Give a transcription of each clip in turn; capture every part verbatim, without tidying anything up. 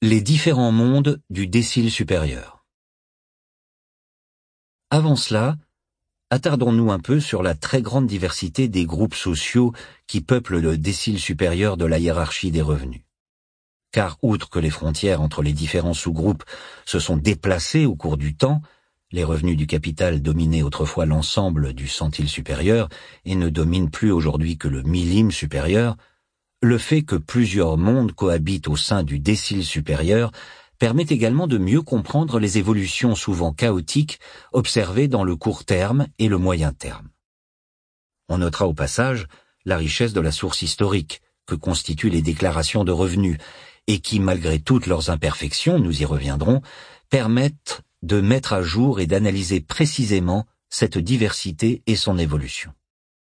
Les différents mondes du décile supérieur. Avant cela, attardons-nous un peu sur la très grande diversité des groupes sociaux qui peuplent le décile supérieur de la hiérarchie des revenus. Car outre que les frontières entre les différents sous-groupes se sont déplacées au cours du temps, les revenus du capital dominaient autrefois l'ensemble du centile supérieur et ne dominent plus aujourd'hui que le millime supérieur, le fait que plusieurs mondes cohabitent au sein du décile supérieur permet également de mieux comprendre les évolutions souvent chaotiques observées dans le court terme et le moyen terme. On notera au passage la richesse de la source historique que constituent les déclarations de revenus et qui, malgré toutes leurs imperfections, nous y reviendrons, permettent de mettre à jour et d'analyser précisément cette diversité et son évolution.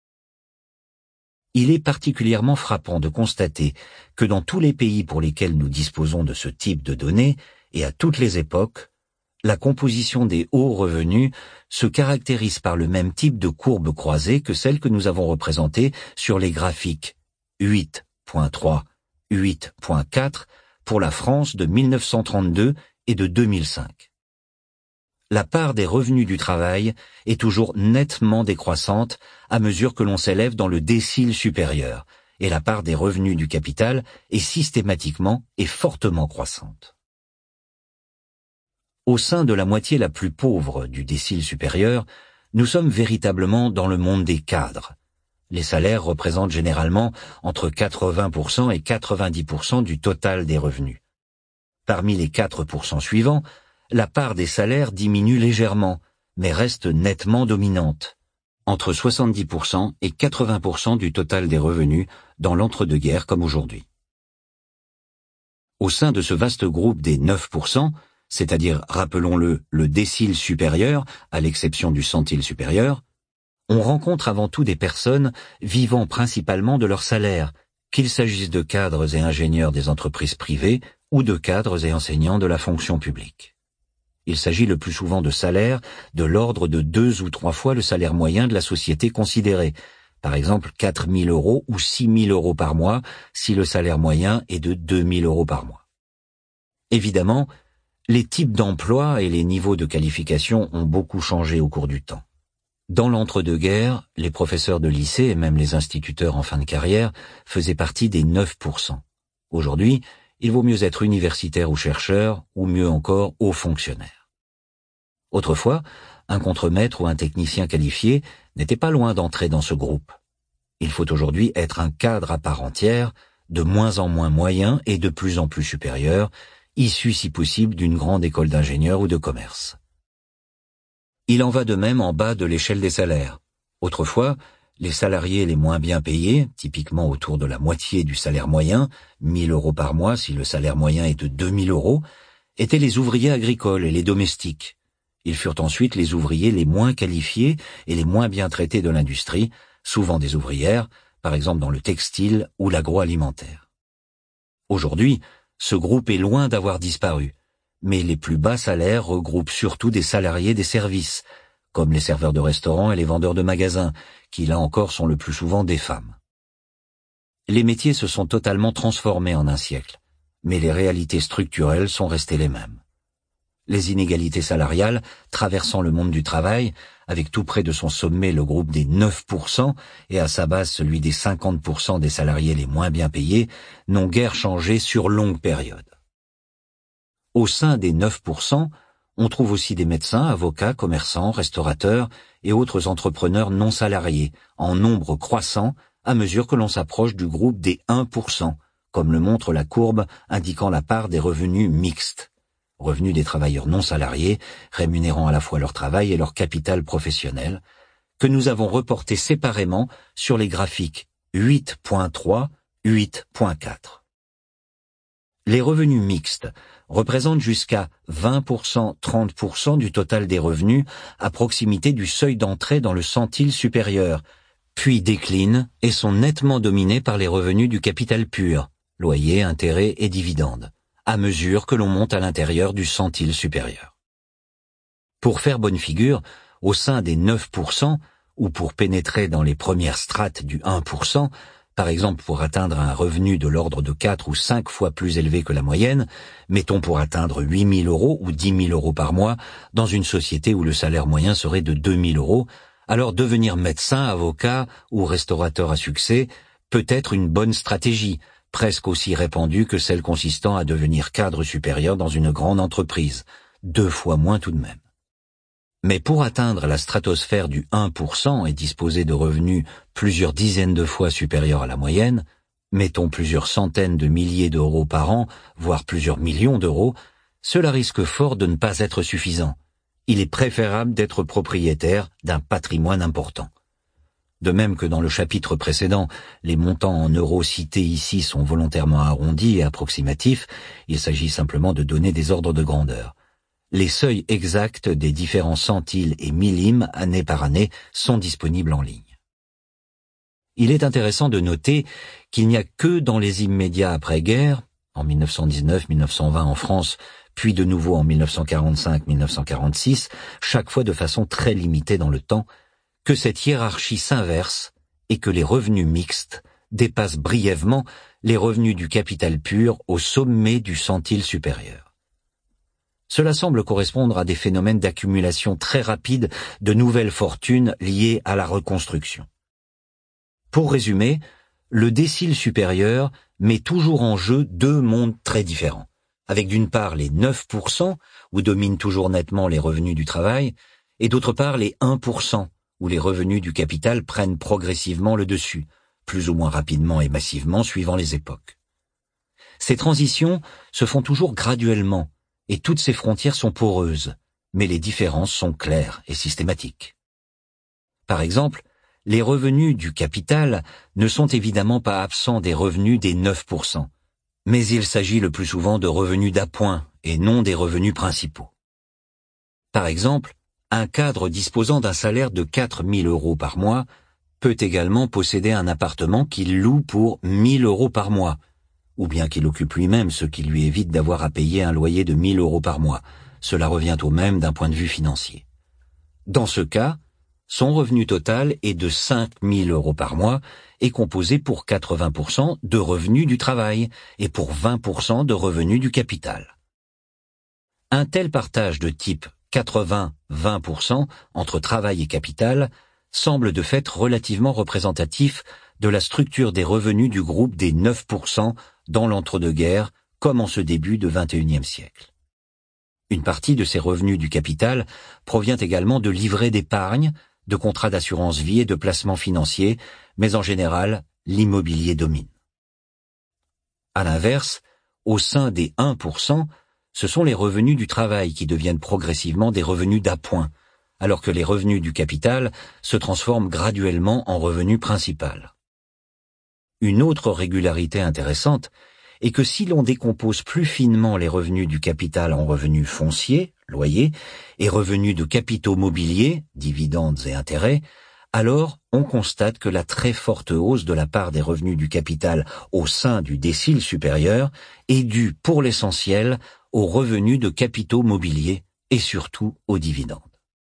Il est particulièrement frappant de constater que dans tous les pays pour lesquels nous disposons de ce type de données, et à toutes les époques, la composition des hauts revenus se caractérise par le même type de courbe croisée que celle que nous avons représentée sur les graphiques huit point trois, huit point quatre pour la France de mille neuf cent trente-deux et de deux mille cinq. La part des revenus du travail est toujours nettement décroissante à mesure que l'on s'élève dans le décile supérieur, et la part des revenus du capital est systématiquement et fortement croissante. Au sein de la moitié la plus pauvre du décile supérieur, nous sommes véritablement dans le monde des cadres. Les salaires représentent généralement entre quatre-vingts pour cent et quatre-vingt-dix pour cent du total des revenus. Parmi les quatre pour cent suivants, la part des salaires diminue légèrement, mais reste nettement dominante, entre soixante-dix pour cent et quatre-vingts pour cent du total des revenus dans l'entre-deux-guerres comme aujourd'hui. Au sein de ce vaste groupe des neuf pour cent, c'est-à-dire, rappelons-le, le décile supérieur, à l'exception du centile supérieur, on rencontre avant tout des personnes vivant principalement de leur salaire, qu'il s'agisse de cadres et ingénieurs des entreprises privées ou de cadres et enseignants de la fonction publique. Il s'agit le plus souvent de salaires de l'ordre de deux ou trois fois le salaire moyen de la société considérée, par exemple quatre mille euros ou six mille euros par mois si le salaire moyen est de deux mille euros par mois. Évidemment, les types d'emplois et les niveaux de qualification ont beaucoup changé au cours du temps. Dans l'entre-deux-guerres, les professeurs de lycée et même les instituteurs en fin de carrière faisaient partie des neuf pour cent. Aujourd'hui, il vaut mieux être universitaire ou chercheur, ou mieux encore, haut fonctionnaire. Autrefois, un contremaître ou un technicien qualifié n'était pas loin d'entrer dans ce groupe. Il faut aujourd'hui être un cadre à part entière, de moins en moins moyen et de plus en plus supérieur, issu si possible d'une grande école d'ingénieur ou de commerce. Il en va de même en bas de l'échelle des salaires. Autrefois, les salariés les moins bien payés, typiquement autour de la moitié du salaire moyen, mille euros par mois si le salaire moyen est de deux mille euros, étaient les ouvriers agricoles et les domestiques. Ils furent ensuite les ouvriers les moins qualifiés et les moins bien traités de l'industrie, souvent des ouvrières, par exemple dans le textile ou l'agroalimentaire. Aujourd'hui, ce groupe est loin d'avoir disparu, mais les plus bas salaires regroupent surtout des salariés des services, comme les serveurs de restaurants et les vendeurs de magasins, qui là encore sont le plus souvent des femmes. Les métiers se sont totalement transformés en un siècle, mais les réalités structurelles sont restées les mêmes. Les inégalités salariales, traversant le monde du travail, avec tout près de son sommet le groupe des neuf pour cent et à sa base celui des cinquante pour cent des salariés les moins bien payés, n'ont guère changé sur longue période. Au sein des neuf pour cent, on trouve aussi des médecins, avocats, commerçants, restaurateurs et autres entrepreneurs non salariés, en nombre croissant à mesure que l'on s'approche du groupe des un pour cent, comme le montre la courbe indiquant la part des revenus mixtes, revenus des travailleurs non salariés, rémunérant à la fois leur travail et leur capital professionnel, que nous avons reporté séparément sur les graphiques huit point trois, huit point quatre. Les revenus mixtes représentent jusqu'à vingt pour cent, trente pour cent du total des revenus à proximité du seuil d'entrée dans le centile supérieur, puis déclinent et sont nettement dominés par les revenus du capital pur, loyers, intérêts et dividendes, à mesure que l'on monte à l'intérieur du centile supérieur. Pour faire bonne figure, au sein des neuf pour cent, ou pour pénétrer dans les premières strates du un pour cent, Par exemple, pour atteindre un revenu de l'ordre de quatre ou cinq fois plus élevé que la moyenne, mettons pour atteindre huit mille euros ou dix mille euros par mois, dans une société où le salaire moyen serait de deux mille euros, alors devenir médecin, avocat ou restaurateur à succès peut être une bonne stratégie, presque aussi répandue que celle consistant à devenir cadre supérieur dans une grande entreprise, deux fois moins tout de même. Mais pour atteindre la stratosphère du un pour cent et disposer de revenus plusieurs dizaines de fois supérieurs à la moyenne, mettons plusieurs centaines de milliers d'euros par an, voire plusieurs millions d'euros, cela risque fort de ne pas être suffisant. Il est préférable d'être propriétaire d'un patrimoine important. De même que dans le chapitre précédent, les montants en euros cités ici sont volontairement arrondis et approximatifs, il s'agit simplement de donner des ordres de grandeur. Les seuils exacts des différents centiles et millimes année par année sont disponibles en ligne. Il est intéressant de noter qu'il n'y a que dans les immédiats après-guerre, en mille neuf cent dix-neuf mille neuf cent vingt en France, puis de nouveau en mille neuf cent quarante-cinq mille neuf cent quarante-six, chaque fois de façon très limitée dans le temps, que cette hiérarchie s'inverse et que les revenus mixtes dépassent brièvement les revenus du capital pur au sommet du centile supérieur. Cela semble correspondre à des phénomènes d'accumulation très rapide de nouvelles fortunes liées à la reconstruction. Pour résumer, le décile supérieur met toujours en jeu deux mondes très différents, avec d'une part les neuf pour cent, où dominent toujours nettement les revenus du travail, et d'autre part les un pour cent, où les revenus du capital prennent progressivement le dessus, plus ou moins rapidement et massivement suivant les époques. Ces transitions se font toujours graduellement, et toutes ces frontières sont poreuses, mais les différences sont claires et systématiques. Par exemple, les revenus du capital ne sont évidemment pas absents des revenus des neuf pour cent, mais il s'agit le plus souvent de revenus d'appoint et non des revenus principaux. Par exemple, un cadre disposant d'un salaire de quatre mille euros par mois peut également posséder un appartement qu'il loue pour mille euros par mois, ou bien qu'il occupe lui-même, ce qui lui évite d'avoir à payer un loyer de mille euros par mois. Cela revient au même d'un point de vue financier. Dans ce cas, son revenu total est de cinq mille euros par mois et composé pour quatre-vingts pour cent de revenus du travail et pour vingt pour cent de revenus du capital. Un tel partage de type quatre-vingts vingt pour cent entre travail et capital semble de fait relativement représentatif de la structure des revenus du groupe des neuf pour cent dans l'entre-deux-guerres, comme en ce début de vingt et unième siècle. Une partie de ces revenus du capital provient également de livrets d'épargne, de contrats d'assurance vie et de placements financiers, mais en général, l'immobilier domine. À l'inverse, au sein des un pour cent, ce sont les revenus du travail qui deviennent progressivement des revenus d'appoint, alors que les revenus du capital se transforment graduellement en revenus principaux. Une autre régularité intéressante est que si l'on décompose plus finement les revenus du capital en revenus fonciers, loyers, et revenus de capitaux mobiliers, dividendes et intérêts, alors on constate que la très forte hausse de la part des revenus du capital au sein du décile supérieur est due pour l'essentiel aux revenus de capitaux mobiliers et surtout aux dividendes.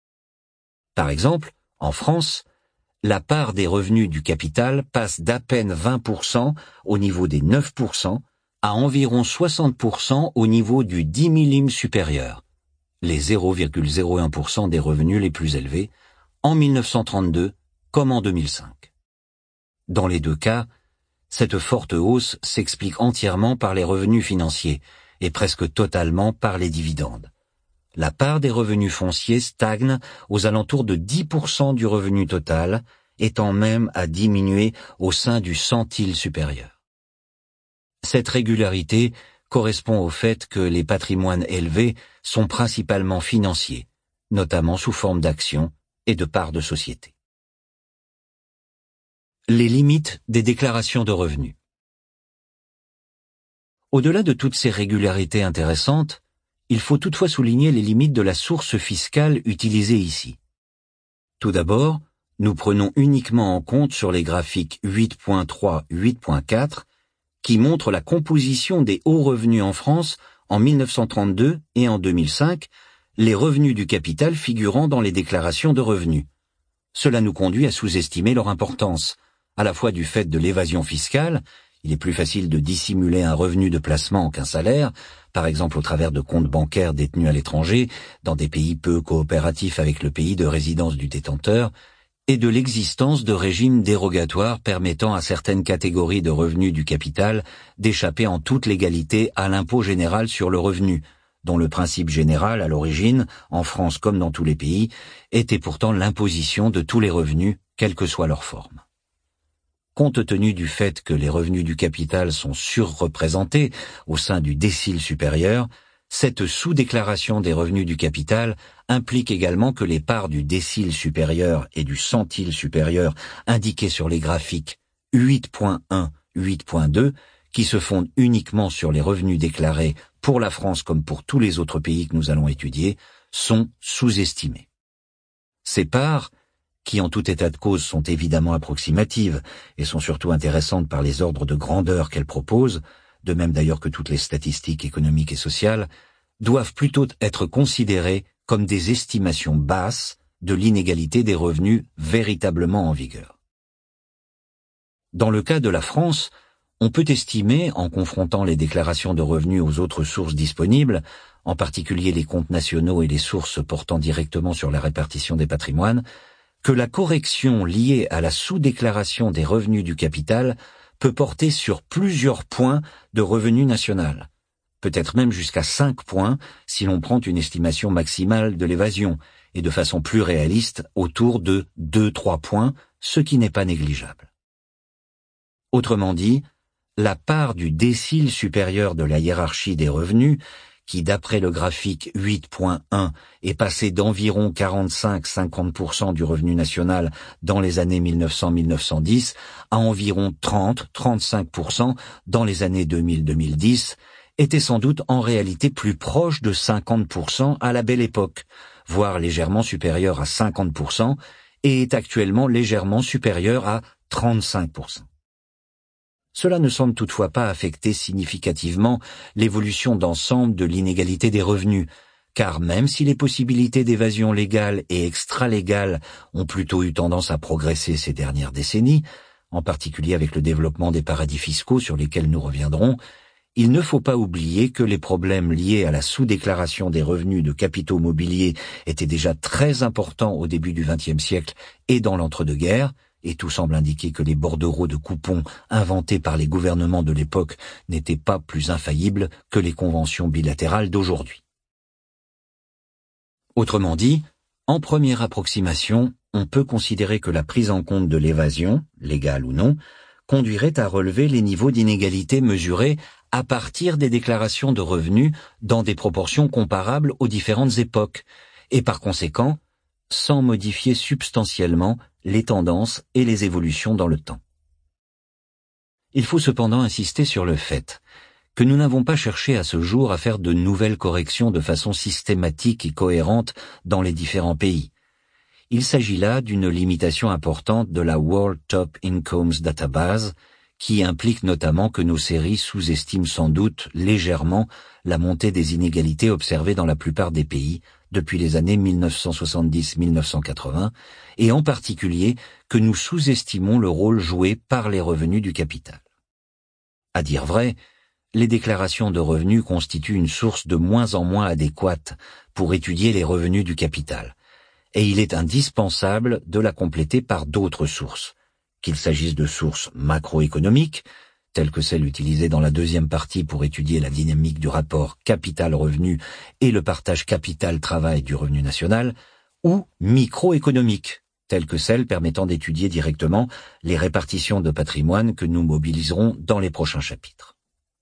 Par exemple, en France, la part des revenus du capital passe d'à peine vingt pour cent au niveau des neuf pour cent à environ soixante pour cent au niveau du dix millime supérieur, les zéro virgule zéro un pour cent des revenus les plus élevés, en mille neuf cent trente-deux comme en deux mille cinq. Dans les deux cas, cette forte hausse s'explique entièrement par les revenus financiers et presque totalement par les dividendes. La part des revenus fonciers stagne aux alentours de dix pour cent du revenu total, étant même à diminuer au sein du centile supérieur. Cette régularité correspond au fait que les patrimoines élevés sont principalement financiers, notamment sous forme d'actions et de parts de société. Les limites des déclarations de revenus. Au-delà de toutes ces régularités intéressantes, il faut toutefois souligner les limites de la source fiscale utilisée ici. Tout d'abord, nous prenons uniquement en compte sur les graphiques huit point trois et huit point quatre qui montrent la composition des hauts revenus en France en mille neuf cent trente-deux et en deux mille cinq, les revenus du capital figurant dans les déclarations de revenus. Cela nous conduit à sous-estimer leur importance, à la fois du fait de l'évasion fiscale. Il est plus facile de dissimuler un revenu de placement qu'un salaire, par exemple au travers de comptes bancaires détenus à l'étranger, dans des pays peu coopératifs avec le pays de résidence du détenteur, et de l'existence de régimes dérogatoires permettant à certaines catégories de revenus du capital d'échapper en toute légalité à l'impôt général sur le revenu, dont le principe général, à l'origine, en France comme dans tous les pays, était pourtant l'imposition de tous les revenus, quelle que soit leur forme. Compte tenu du fait que les revenus du capital sont surreprésentés au sein du décile supérieur, cette sous-déclaration des revenus du capital implique également que les parts du décile supérieur et du centile supérieur indiquées sur les graphiques huit point un, huit point deux, qui se fondent uniquement sur les revenus déclarés pour la France comme pour tous les autres pays que nous allons étudier, sont sous-estimées. Ces parts, qui en tout état de cause sont évidemment approximatives et sont surtout intéressantes par les ordres de grandeur qu'elles proposent, de même d'ailleurs que toutes les statistiques économiques et sociales, doivent plutôt être considérées comme des estimations basses de l'inégalité des revenus véritablement en vigueur. Dans le cas de la France, on peut estimer, en confrontant les déclarations de revenus aux autres sources disponibles, en particulier les comptes nationaux et les sources portant directement sur la répartition des patrimoines, que la correction liée à la sous-déclaration des revenus du capital peut porter sur plusieurs points de revenu national, peut-être même jusqu'à cinq points si l'on prend une estimation maximale de l'évasion, et de façon plus réaliste autour de deux à trois points, ce qui n'est pas négligeable. Autrement dit, la part du décile supérieur de la hiérarchie des revenus, qui d'après le graphique huit point un est passé d'environ quarante-cinq à cinquante pour cent du revenu national dans les années mille neuf cents à mille neuf cent dix à environ trente à trente-cinq pour cent dans les années deux mille à deux mille dix, était sans doute en réalité plus proche de cinquante pour cent à la belle époque, voire légèrement supérieur à cinquante pour cent, et est actuellement légèrement supérieur à trente-cinq pour cent. Cela ne semble toutefois pas affecter significativement l'évolution d'ensemble de l'inégalité des revenus, car même si les possibilités d'évasion légale et extra-légale ont plutôt eu tendance à progresser ces dernières décennies, en particulier avec le développement des paradis fiscaux sur lesquels nous reviendrons, il ne faut pas oublier que les problèmes liés à la sous-déclaration des revenus de capitaux mobiliers étaient déjà très importants au début du vingtième siècle et dans l'entre-deux-guerres, et tout semble indiquer que les bordereaux de coupons inventés par les gouvernements de l'époque n'étaient pas plus infaillibles que les conventions bilatérales d'aujourd'hui. Autrement dit, en première approximation, on peut considérer que la prise en compte de l'évasion, légale ou non, conduirait à relever les niveaux d'inégalité mesurés à partir des déclarations de revenus dans des proportions comparables aux différentes époques, et par conséquent, sans modifier substantiellement les tendances et les évolutions dans le temps. Il faut cependant insister sur le fait que nous n'avons pas cherché à ce jour à faire de nouvelles corrections de façon systématique et cohérente dans les différents pays. Il s'agit là d'une limitation importante de la World Top Incomes Database, qui implique notamment que nos séries sous-estiment sans doute légèrement la montée des inégalités observées dans la plupart des pays depuis les années mille neuf cent soixante-dix à mille neuf cent quatre-vingts, et en particulier que nous sous-estimons le rôle joué par les revenus du capital. À dire vrai, les déclarations de revenus constituent une source de moins en moins adéquate pour étudier les revenus du capital, et il est indispensable de la compléter par d'autres sources, qu'il s'agisse de sources macroéconomiques, telles que celles utilisées dans la deuxième partie pour étudier la dynamique du rapport capital-revenu et le partage capital-travail du revenu national, ou microéconomiques, telles que celles permettant d'étudier directement les répartitions de patrimoine que nous mobiliserons dans les prochains chapitres.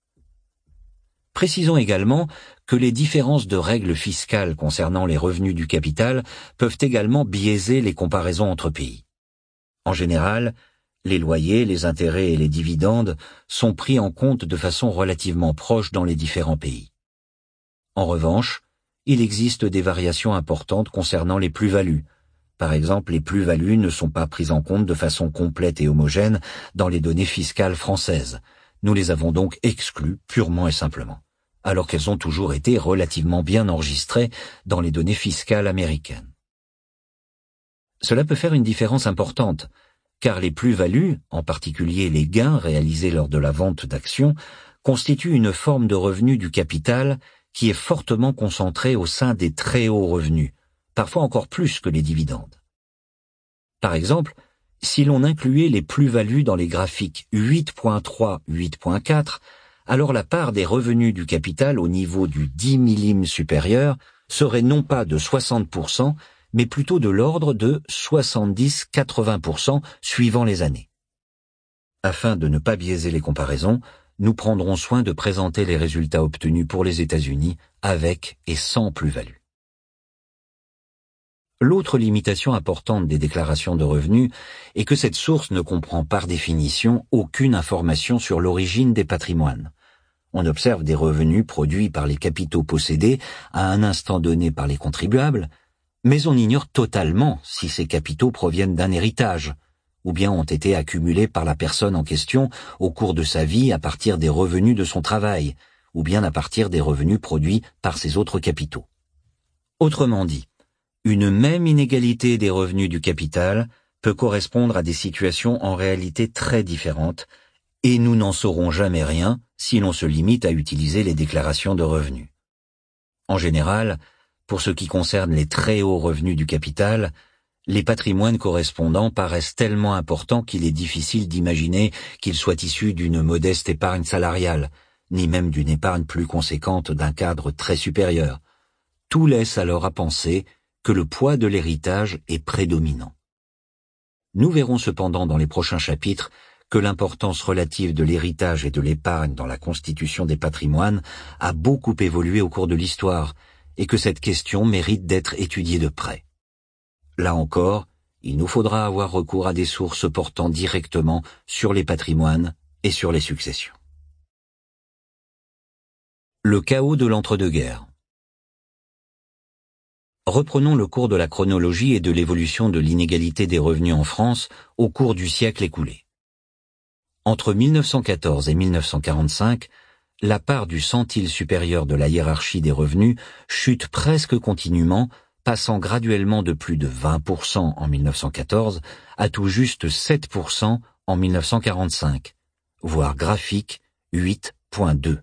Précisons également que les différences de règles fiscales concernant les revenus du capital peuvent également biaiser les comparaisons entre pays. En général, les loyers, les intérêts et les dividendes sont pris en compte de façon relativement proche dans les différents pays. En revanche, il existe des variations importantes concernant les plus-values. Par exemple, les plus-values ne sont pas prises en compte de façon complète et homogène dans les données fiscales françaises. Nous les avons donc exclues purement et simplement, alors qu'elles ont toujours été relativement bien enregistrées dans les données fiscales américaines. Cela peut faire une différence importante, car les plus-values, en particulier les gains réalisés lors de la vente d'actions, constituent une forme de revenu du capital qui est fortement concentrée au sein des très hauts revenus, parfois encore plus que les dividendes. Par exemple, si l'on incluait les plus-values dans les graphiques huit point trois, huit point quatre, alors la part des revenus du capital au niveau du dix millime supérieur serait non pas de soixante pour cent, mais plutôt de l'ordre de soixante-dix à quatre-vingts pour cent suivant les années. Afin de ne pas biaiser les comparaisons, nous prendrons soin de présenter les résultats obtenus pour les États-Unis avec et sans plus-value. L'autre limitation importante des déclarations de revenus est que cette source ne comprend par définition aucune information sur l'origine des patrimoines. On observe des revenus produits par les capitaux possédés à un instant donné par les contribuables, mais on ignore totalement si ces capitaux proviennent d'un héritage, ou bien ont été accumulés par la personne en question au cours de sa vie à partir des revenus de son travail, ou bien à partir des revenus produits par ses autres capitaux. Autrement dit, une même inégalité des revenus du capital peut correspondre à des situations en réalité très différentes, et nous n'en saurons jamais rien si l'on se limite à utiliser les déclarations de revenus. En général, pour ce qui concerne les très hauts revenus du capital, les patrimoines correspondants paraissent tellement importants qu'il est difficile d'imaginer qu'ils soient issus d'une modeste épargne salariale, ni même d'une épargne plus conséquente d'un cadre très supérieur. Tout laisse alors à penser que le poids de l'héritage est prédominant. Nous verrons cependant dans les prochains chapitres que l'importance relative de l'héritage et de l'épargne dans la constitution des patrimoines a beaucoup évolué au cours de l'histoire et que cette question mérite d'être étudiée de près. Là encore, il nous faudra avoir recours à des sources portant directement sur les patrimoines et sur les successions. Le chaos de l'entre-deux-guerres. Reprenons le cours de la chronologie et de l'évolution de l'inégalité des revenus en France au cours du siècle écoulé. Entre mille neuf cent quatorze et mille neuf cent quarante-cinq, la part du centile supérieur de la hiérarchie des revenus chute presque continuellement, passant graduellement de plus de vingt pour cent en mille neuf cent quatorze à tout juste sept pour cent en mille neuf cent quarante-cinq, voire graphique huit point deux.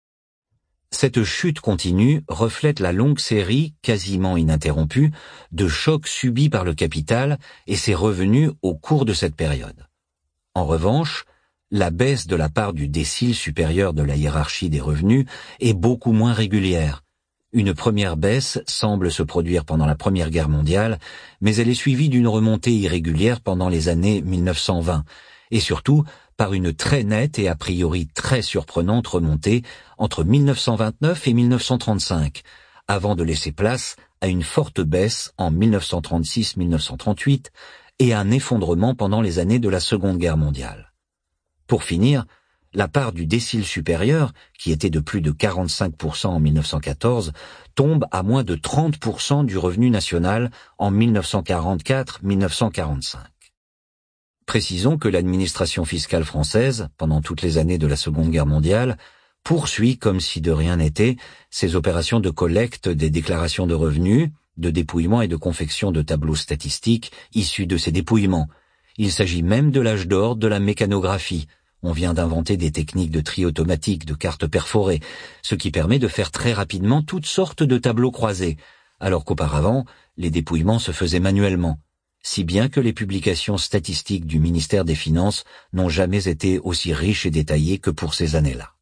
Cette chute continue reflète la longue série, quasiment ininterrompue, de chocs subis par le capital et ses revenus au cours de cette période. En revanche, la baisse de la part du décile supérieur de la hiérarchie des revenus est beaucoup moins régulière. Une première baisse semble se produire pendant la Première Guerre mondiale, mais elle est suivie d'une remontée irrégulière pendant les années mille neuf cent vingt, et surtout par une très nette et a priori très surprenante remontée entre mille neuf cent vingt-neuf et mille neuf cent trente-cinq, avant de laisser place à une forte baisse en mille neuf cent trente-six à mille neuf cent trente-huit et à un effondrement pendant les années de la Seconde Guerre mondiale. Pour finir, la part du décile supérieur, qui était de plus de quarante-cinq pour cent en mille neuf cent quatorze, tombe à moins de trente pour cent du revenu national en mille neuf cent quarante-quatre à mille neuf cent quarante-cinq. Précisons que l'administration fiscale française, pendant toutes les années de la Seconde Guerre mondiale, poursuit, comme si de rien n'était, ses opérations de collecte des déclarations de revenus, de dépouillement et de confection de tableaux statistiques issus de ces dépouillements. Il s'agit même de l'âge d'or de la mécanographie. On vient d'inventer des techniques de tri automatique de cartes perforées, ce qui permet de faire très rapidement toutes sortes de tableaux croisés, alors qu'auparavant, les dépouillements se faisaient manuellement, si bien que les publications statistiques du ministère des Finances n'ont jamais été aussi riches et détaillées que pour ces années-là.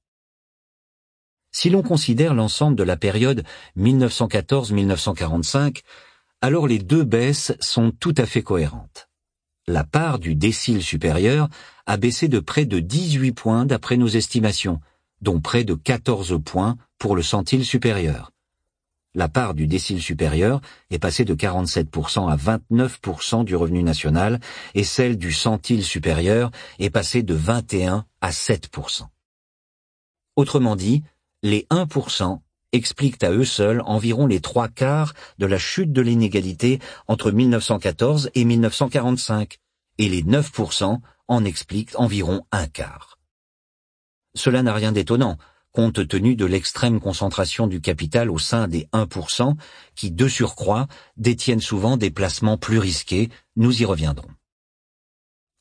Si l'on considère l'ensemble de la période mille neuf cent quatorze à mille neuf cent quarante-cinq, alors les deux baisses sont tout à fait cohérentes. La part du décile supérieur a baissé de près de dix-huit points d'après nos estimations, dont près de quatorze points pour le centile supérieur. La part du décile supérieur est passée de quarante-sept pour cent à vingt-neuf pour cent du revenu national et celle du centile supérieur est passée de vingt et un à sept pour cent. Autrement dit, les un pour cent expliquent à eux seuls environ les trois quarts de la chute de l'inégalité entre mille neuf cent quatorze et mille neuf cent quarante-cinq, et les neuf pour cent en expliquent environ un quart. Cela n'a rien d'étonnant, compte tenu de l'extrême concentration du capital au sein des un pour cent, qui, de surcroît, détiennent souvent des placements plus risqués, nous y reviendrons.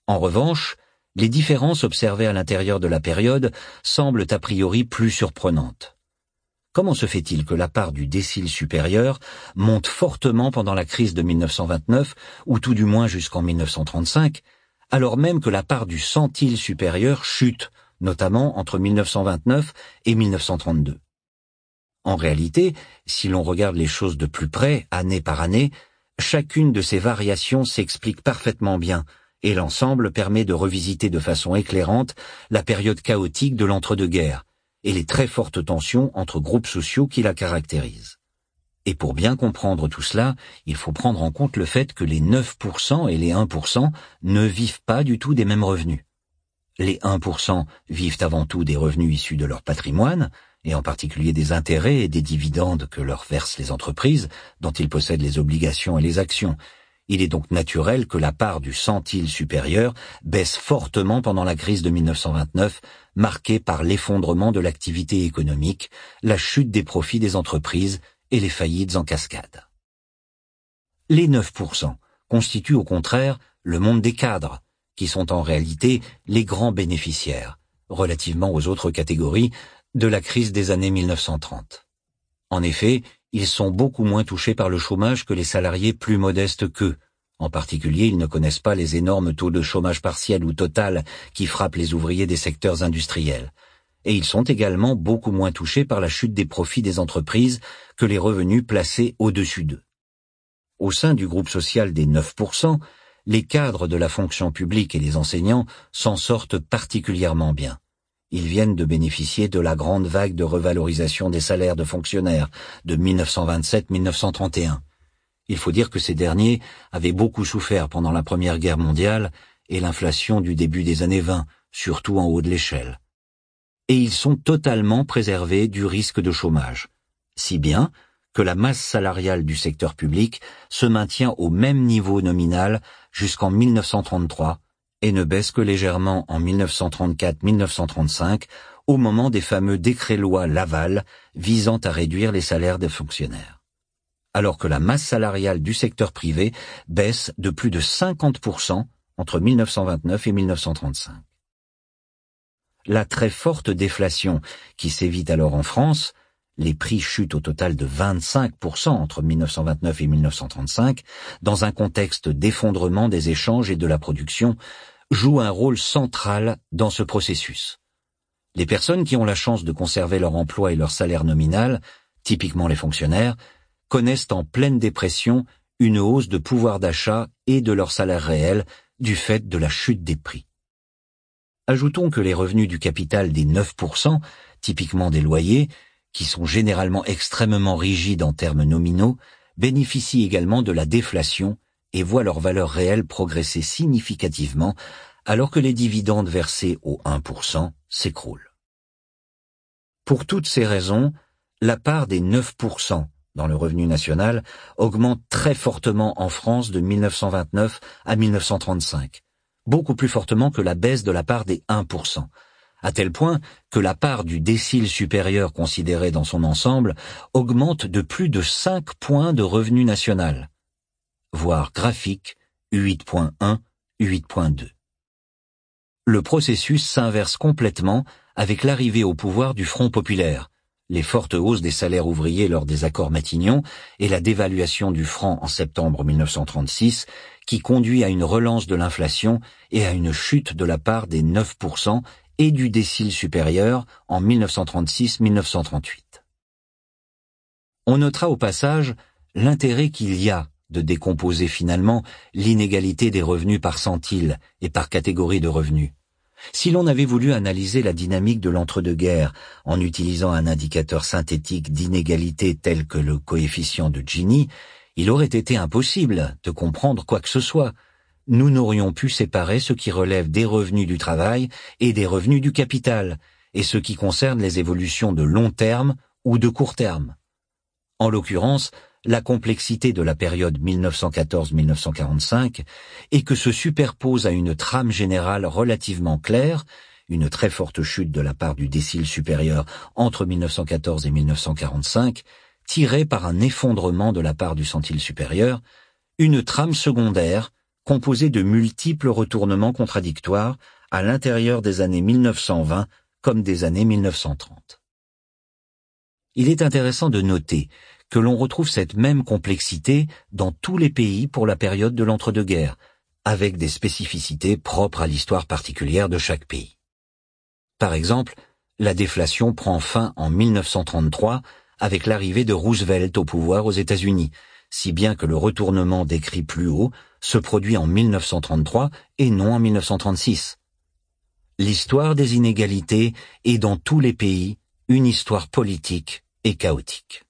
En revanche, les différences observées à l'intérieur de la période semblent a priori plus surprenantes. Comment se fait-il que la part du décile supérieur monte fortement pendant la crise de mille neuf cent vingt-neuf, ou tout du moins jusqu'en mille neuf cent trente-cinq, alors même que la part du centile supérieur chute, notamment entre mille neuf cent vingt-neuf et mille neuf cent trente-deux? En réalité, si l'on regarde les choses de plus près, année par année, chacune de ces variations s'explique parfaitement bien, et l'ensemble permet de revisiter de façon éclairante la période chaotique de l'entre-deux-guerres et les très fortes tensions entre groupes sociaux qui la caractérisent. Et pour bien comprendre tout cela, il faut prendre en compte le fait que les neuf pour cent et les un pour cent ne vivent pas du tout des mêmes revenus. Les un pour cent vivent avant tout des revenus issus de leur patrimoine, et en particulier des intérêts et des dividendes que leur versent les entreprises, dont ils possèdent les obligations et les actions. Il est donc naturel que la part du centile supérieur baisse fortement pendant la crise de mille neuf cent vingt-neuf, marquée par l'effondrement de l'activité économique, la chute des profits des entreprises et les faillites en cascade. Les neuf pour cent constituent au contraire le monde des cadres, qui sont en réalité les grands bénéficiaires, relativement aux autres catégories, de la crise des années mille neuf cent trente. En effet, ils sont beaucoup moins touchés par le chômage que les salariés plus modestes qu'eux. En particulier, ils ne connaissent pas les énormes taux de chômage partiel ou total qui frappent les ouvriers des secteurs industriels. Et ils sont également beaucoup moins touchés par la chute des profits des entreprises que les revenus placés au-dessus d'eux. Au sein du groupe social des neuf pour cent, les cadres de la fonction publique et les enseignants s'en sortent particulièrement bien. Ils viennent de bénéficier de la grande vague de revalorisation des salaires de fonctionnaires de mille neuf cent vingt-sept à mille neuf cent trente et un. Il faut dire que ces derniers avaient beaucoup souffert pendant la Première Guerre mondiale et l'inflation du début des années vingt, surtout en haut de l'échelle. Et ils sont totalement préservés du risque de chômage, si bien que la masse salariale du secteur public se maintient au même niveau nominal jusqu'en mille neuf cent trente-trois, et ne baisse que légèrement en mille neuf cent trente-quatre à mille neuf cent trente-cinq, au moment des fameux décrets-lois Laval visant à réduire les salaires des fonctionnaires. Alors que la masse salariale du secteur privé baisse de plus de cinquante pour cent entre mille neuf cent vingt-neuf et mille neuf cent trente-cinq. La très forte déflation qui sévit alors en France, les prix chutent au total de vingt-cinq pour cent entre mille neuf cent vingt-neuf et mille neuf cent trente-cinq, dans un contexte d'effondrement des échanges et de la production, joue un rôle central dans ce processus. Les personnes qui ont la chance de conserver leur emploi et leur salaire nominal, typiquement les fonctionnaires, connaissent en pleine dépression une hausse de pouvoir d'achat et de leur salaire réel du fait de la chute des prix. Ajoutons que les revenus du capital des neuf pour cent, typiquement des loyers, qui sont généralement extrêmement rigides en termes nominaux, bénéficient également de la déflation et voient leur valeur réelle progresser significativement, alors que les dividendes versés au un pour cent s'écroulent. Pour toutes ces raisons, la part des neuf pour cent dans le revenu national augmente très fortement en France de mille neuf cent vingt-neuf à mille neuf cent trente-cinq, beaucoup plus fortement que la baisse de la part des un pour cent, à tel point que la part du décile supérieur considérée dans son ensemble augmente de plus de cinq points de revenu national, voire graphique huit virgule un, huit virgule deux. Le processus s'inverse complètement avec l'arrivée au pouvoir du Front populaire, les fortes hausses des salaires ouvriers lors des accords Matignon et la dévaluation du franc en septembre mille neuf cent trente-six, qui conduit à une relance de l'inflation et à une chute de la part des neuf pour cent et du décile supérieur en mille neuf cent trente-six à mille neuf cent trente-huit. On notera au passage l'intérêt qu'il y a de décomposer finalement l'inégalité des revenus par centile et par catégorie de revenus. Si l'on avait voulu analyser la dynamique de l'entre-deux-guerres en utilisant un indicateur synthétique d'inégalité tel que le coefficient de Gini, il aurait été impossible de comprendre quoi que ce soit. Nous n'aurions pu séparer ce qui relève des revenus du travail et des revenus du capital, et ce qui concerne les évolutions de long terme ou de court terme. En l'occurrence, la complexité de la période mille neuf cent quatorze à mille neuf cent quarante-cinq et que se superpose à une trame générale relativement claire, une très forte chute de la part du décile supérieur entre mille neuf cent quatorze et mille neuf cent quarante-cinq, tirée par un effondrement de la part du centile supérieur, une trame secondaire composée de multiples retournements contradictoires à l'intérieur des années mille neuf cent vingt comme des années mille neuf cent trente. Il est intéressant de noter que l'on retrouve cette même complexité dans tous les pays pour la période de l'entre-deux-guerres, avec des spécificités propres à l'histoire particulière de chaque pays. Par exemple, la déflation prend fin en mille neuf cent trente-trois avec l'arrivée de Roosevelt au pouvoir aux États-Unis, si bien que le retournement décrit plus haut se produit en mille neuf cent trente-trois et non en mille neuf cent trente-six. L'histoire des inégalités est dans tous les pays une histoire politique et chaotique.